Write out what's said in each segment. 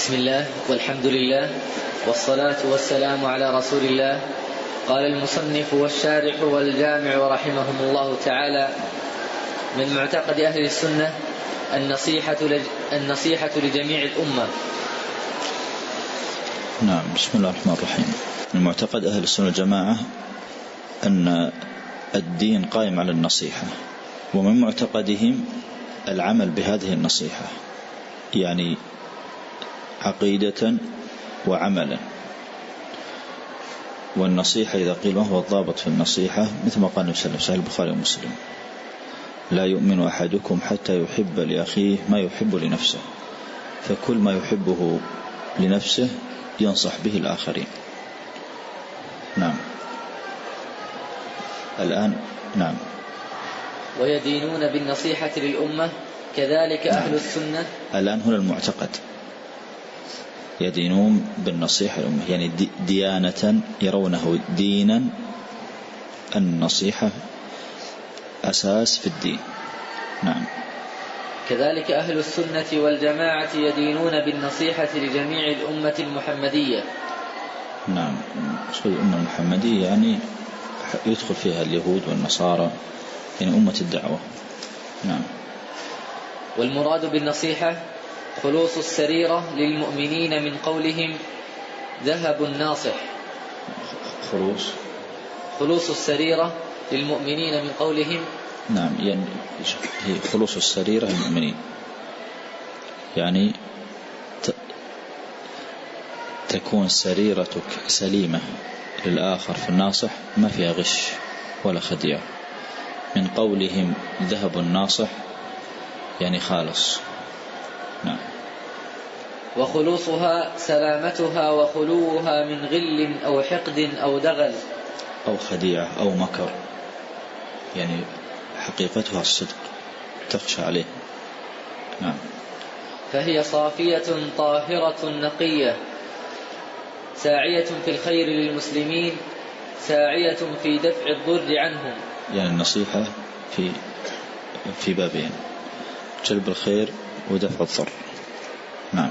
بسم الله والحمد لله والصلاة والسلام على رسول الله. قال المصنف والشارح والجامع رحمهم الله تعالى: من معتقد أهل السنة النصيحة لجميع الأمة. نعم. بسم الله الرحمن الرحيم. من معتقد أهل السنة الجماعة أن الدين قائم على النصيحة، ومن معتقدهم العمل بهذه النصيحة، يعني عقيدة وعملا. والنصيحة إذا قيل ما هو الضابط في النصيحة، مثل ما قال النبي صلى الله عليه وسلم، البخاري ومسلم: لا يؤمن أحدكم حتى يحب لأخيه ما يحب لنفسه، فكل ما يحبه لنفسه ينصح به الآخرين. نعم. الآن نعم. ويدينون بالنصيحة للأمة كذلك أهل السنة. الآن هنا المعتقد يدينون بالنصيحة للأمة، يعني ديانة يرونه دينا. النصيحة أساس في الدين. نعم. كذلك أهل السنة والجماعة يدينون بالنصيحة لجميع الأمة المحمدية. نعم. الأمة المحمدية يعني يدخل فيها اليهود والنصارى، يعني أمة الدعوة. نعم. والمراد بالنصيحة خلوص السريرة للمؤمنين من قولهم ذهب ناصح. خلوص السريرة للمؤمنين من قولهم. نعم. يعني هي خلوص السريرة للمؤمنين، يعني تكون سريرتك سليمة للآخر في الناصح، ما فيها غش ولا خديعة. من قولهم ذهب الناصح يعني خالص. نعم. وخلوصها سلامتها وخلوها من غل أو حقد أو دغل أو خديعة أو مكر، يعني حقيقتها الصدق تخشى عليه. نعم. فهي صافية طاهرة نقية ساعية في الخير للمسلمين، ساعية في دفع الضر عنهم. يعني النصيحة في بابين: جلب الخير ودفع الضر. نعم.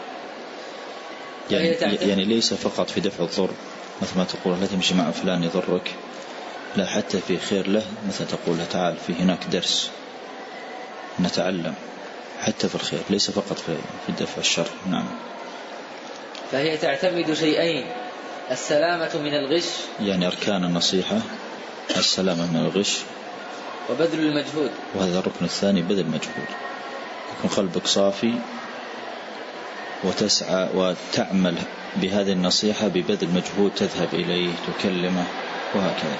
يعني ليس فقط في دفع الضر، مثل ما تقول لا تمشي مع فلان يضرك، لا، حتى في خير له، مثل تقول له تعال في هناك درس نتعلم، حتى في الخير، ليس فقط في دفع الشر. نعم. فهي تعتمد شيئين: السلامة من الغش، يعني أركان النصيحة السلامة من الغش وبذل المجهود. وهذا الركن الثاني بذل المجهود. يكون قلبك صافي وتسعى وتعمل بهذه النصيحة ببذل مجهود، تذهب إليه تكلمه وهكذا.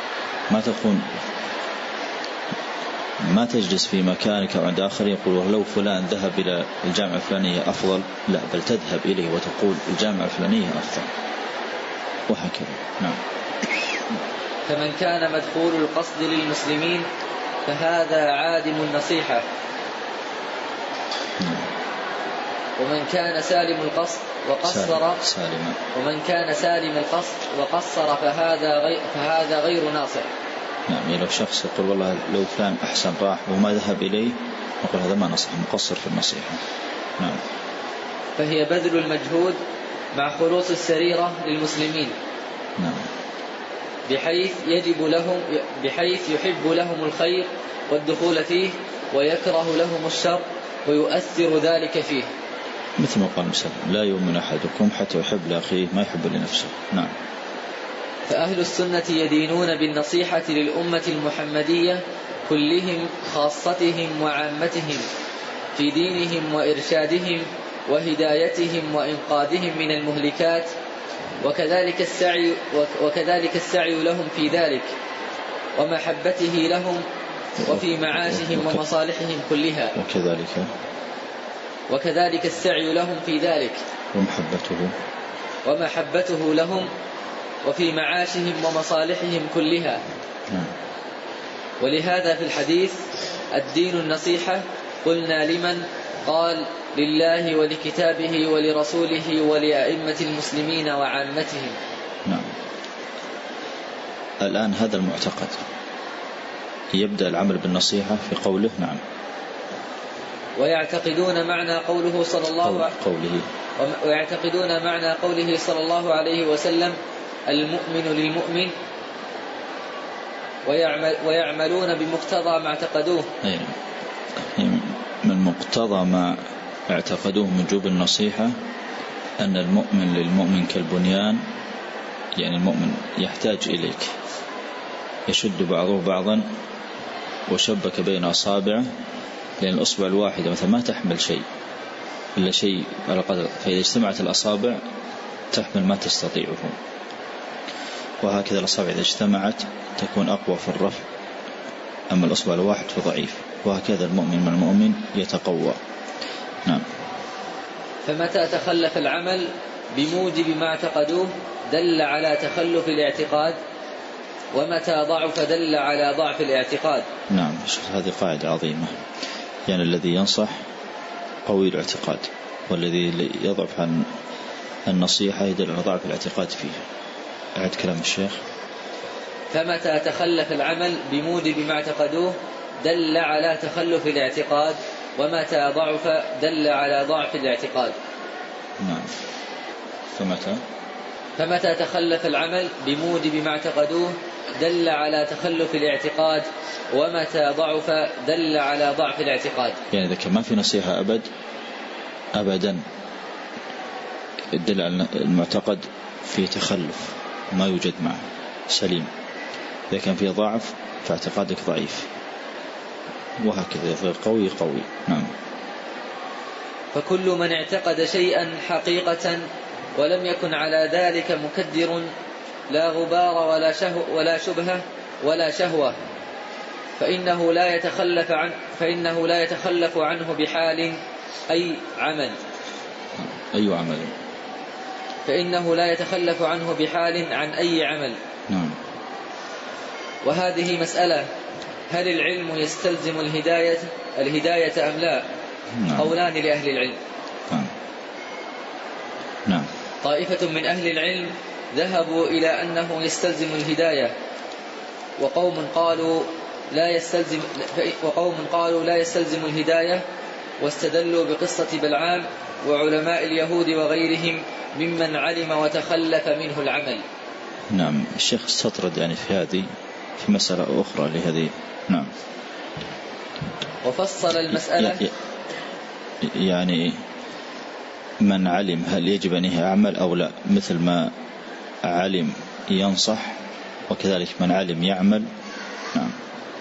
ما تجلس في مكانك وعند آخر يقول لو فلان ذهب إلى الجامعة الفلانية أفضل، لا، بل تذهب إليه وتقول الجامعة الفلانية أفضل وهكذا. نعم. فمن كان مدخول القصد للمسلمين فهذا عادم النصيحة، ومن كان سالم القصد وقصر ومن كان سالم القصد وقصر فهذا غير ناصح. نعم. يعني لو شخص يقول والله لو فلان أحسن راح وما ذهب إليه، نقول هذا ما نصح، مقصر في النصيحة. نعم. فهي بذل المجهود مع خلوص السريرة للمسلمين. نعم. بحيث يحب لهم الخير والدخول فيه، ويكره لهم الشر ويؤثر ذلك فيه. مثل ما قال مسلم: لا يؤمن أحدكم حتى يحب لأخيه ما يحب لنفسه. نعم. فأهل السنة يدينون بالنصيحة للأمة المحمدية كلهم، خاصتهم وعامتهم، في دينهم وإرشادهم وهدايتهم وإنقاذهم من المهلكات، وكذلك السعي لهم في ذلك، ومحبته لهم وفي معاشهم ومصالحهم كلها. وكذلك السعي لهم في ذلك ومحبته لهم وفي معاشهم ومصالحهم كلها. ولهذا في الحديث: الدين النصيحة. قلنا لمن؟ قال: لله ولكتابه ولرسوله ولأئمة المسلمين وعامتهم. نعم. الآن هذا المعتقد يبدأ العمل بالنصيحة في قوله: نعم. ويعتقدون معنى قوله صلى الله عليه وسلم المؤمن للمؤمن ويعملون بمقتضى ما اعتقدوه. من مقتضى ما اعتقدوه من وجوب النصيحة أن المؤمن للمؤمن كالبنيان، يعني المؤمن يحتاج إليك، يشد بعضه بعضا وشبك بين أصابعه، لأن الأصبع الواحدة مثلا ما تحمل شيء إلا شيء على قدر، فإذا اجتمعت الأصابع تحمل ما تستطيعه، وهكذا الأصابع إذا اجتمعت تكون أقوى في الرفع، أما الأصبع الواحد فضعيف، وهكذا المؤمن مع المؤمن يتقوى. نعم. فمتى تخلف العمل بموجب ما اعتقدوه دل على تخلف الاعتقاد، ومتى ضعف دل على ضعف الاعتقاد. نعم، هذه قاعدة عظيمة، يعني الذي ينصح قوي الاعتقاد، والذي يضعف عن النصيحة يدل على ضعف الاعتقاد فيه. أعد كلام الشيخ. فمتى تخلف العمل بموجب ما اعتقدوه دل على تخلف الاعتقاد، ومتى ضعف دل على ضعف الاعتقاد. نعم. فمتى تخلف العمل بموجب ما اعتقدوه دل على تخلف الاعتقاد، ومتى ضعف دل على ضعف الاعتقاد. يعني إذا كان ما في نصيحة أبدا يدل على المعتقد في تخلف، ما يوجد معه سليم. إذا كان فيه ضعف فاعتقادك ضعيف، وهكذا غير قوي. نعم. فكل من اعتقد شيئا حقيقة ولم يكن على ذلك مكدر لا غبار ولا شبهة ولا شهوة فإنه لا يتخلف عنه بحال أي عمل. فإنه لا يتخلف عنه بحال عن أي عمل. نعم. وهذه مسألة، هل العلم يستلزم الهداية أم لا؟ نعم. قولان لأهل العلم. نعم. طائفة من أهل العلم ذهبوا إلى أنه يستلزم الهداية، وقوم قالوا لا يستلزم الهداية، واستدلوا بقصة بلعام وعلماء اليهود وغيرهم ممن علم وتخلف منه العمل. نعم. الشيخ استطرد يعني في مسألة أخرى لهذه. نعم. وفصل المسألة، يعني من علم هل يجب أن يعمل أو لا، مثل ما علم ينصح، وكذلك من علم يعمل. نعم.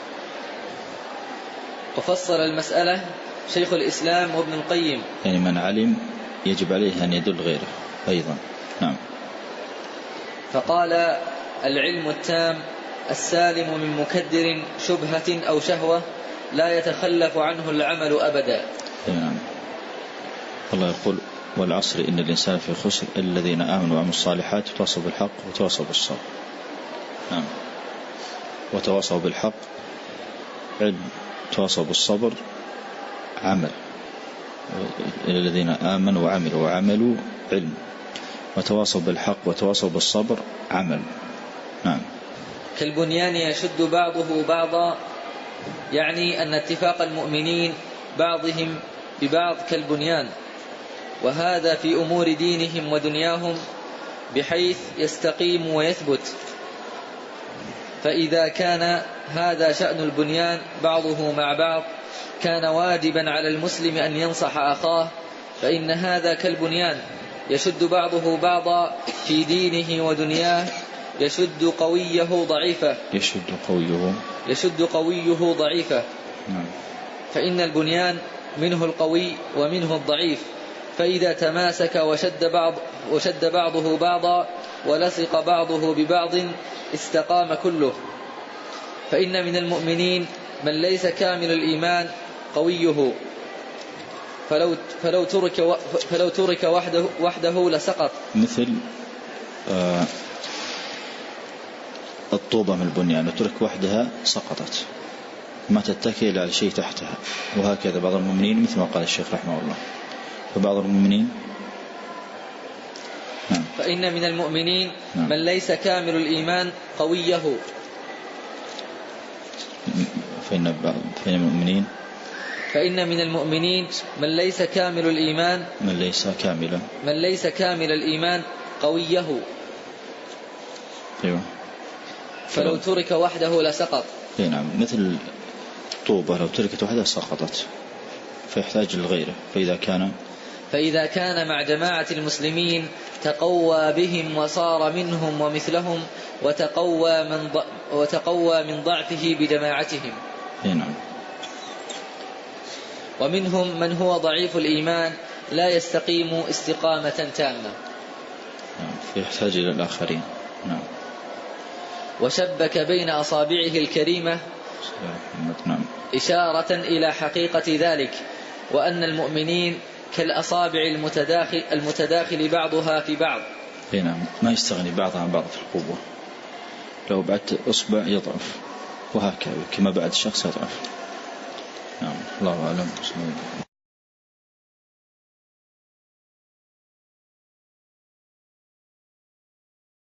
وفصل المسألة شيخ الإسلام وابن القيم، يعني من علم يجب عليه أن يدل غيره أيضا. نعم. فقال العلم التام السالم من مكدر شبهة أو شهوة لا يتخلف عنه العمل أبدا. نعم. الله يقول والعصر إن الإنسان في خسر الذين آمنوا وعملوا الصالحات وتواصوا بالحق وتواصوا بالصبر. نعم. وتواصوا بالحق علم، تواصوا بالصبر عمل. الذين آمنوا وعملوا علم، وتواصوا بالحق وتواصوا بالصبر عمل. نعم. كالبنيان يشد بعضه بعضا، يعني أن اتفاق المؤمنين بعضهم ببعض كالبنيان، وهذا في أمور دينهم ودنياهم بحيث يستقيم ويثبت. فإذا كان هذا شأن البنيان بعضه مع بعض كان واجبا على المسلم أن ينصح أخاه، فإن هذا كالبنيان يشد بعضه بعضا في دينه ودنياه، يشد قويه ضعيفه. فإن البنيان منه القوي ومنه الضعيف، فإذا تماسك وشد بعضه بعضا ولصق بعضه ببعض استقام كله. فإن من المؤمنين من ليس كامل الإيمان قويه، فلو ترك وحده لسقط. مثل الطوبة من البنيان، لو ترك وحدها سقطت، ما تتكئ على شيء تحتها. وهكذا بعض المؤمنين مثل ما قال الشيخ رحمه الله، فبعض المؤمنين فإن من المؤمنين من ليس كامل الإيمان قويه. فإن المؤمنين فإن من المؤمنين من ليس كامل الإيمان من ليس كامل الإيمان قويه. أيوة. فلو ترك وحده لسقط. نعم، مثل طوبة لو تركت وحدها سقطت، فيحتاج لغيره. فإذا كان مع جماعة المسلمين تقوى بهم وصار منهم ومثلهم، وتقوى من ضعفه بجماعتهم. نعم. ومنهم من هو ضعيف الإيمان لا يستقيم استقامة تامة، فيحتاج إلى الآخرين. نعم. وشبك بين أصابعه الكريمة نعم. إشارة إلى حقيقة ذلك، وأن المؤمنين كالأصابع المتداخل بعضها في بعض. نعم، ما يستغني بعضها عن بعض في القوة. لو بعد أصبع يضعف، وهكذا كما بعد الشخص يضعف. نعم. الله أعلم.